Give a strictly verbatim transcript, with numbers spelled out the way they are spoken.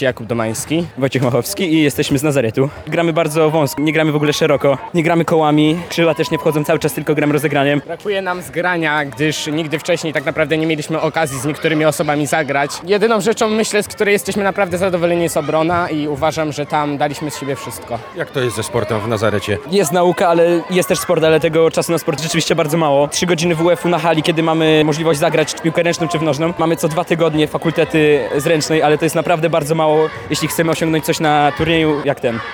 Jakub Domański, Wojciech Machowski i jesteśmy z Nazaretu. Gramy bardzo wąsko, nie gramy w ogóle szeroko, nie gramy kołami, krzyża też nie wchodzą cały czas, tylko gramy rozegraniem. Brakuje nam zgrania, gdyż nigdy wcześniej tak naprawdę nie mieliśmy okazji z niektórymi osobami zagrać. Jedyną rzeczą, myślę, z której jesteśmy naprawdę zadowoleni, jest obrona i uważam, że tam daliśmy z siebie wszystko. Jak to jest ze sportem w Nazarecie? Jest nauka, ale jest też sport, ale tego czasu na sport rzeczywiście bardzo mało. Trzy godziny W F u na hali, kiedy mamy możliwość zagrać w piłkę ręczną czy w nożną. Mamy co dwa tygodnie fakultety z ręcznej, ale to jest naprawdę bardzo mało, jeśli chcemy osiągnąć coś na turnieju jak ten.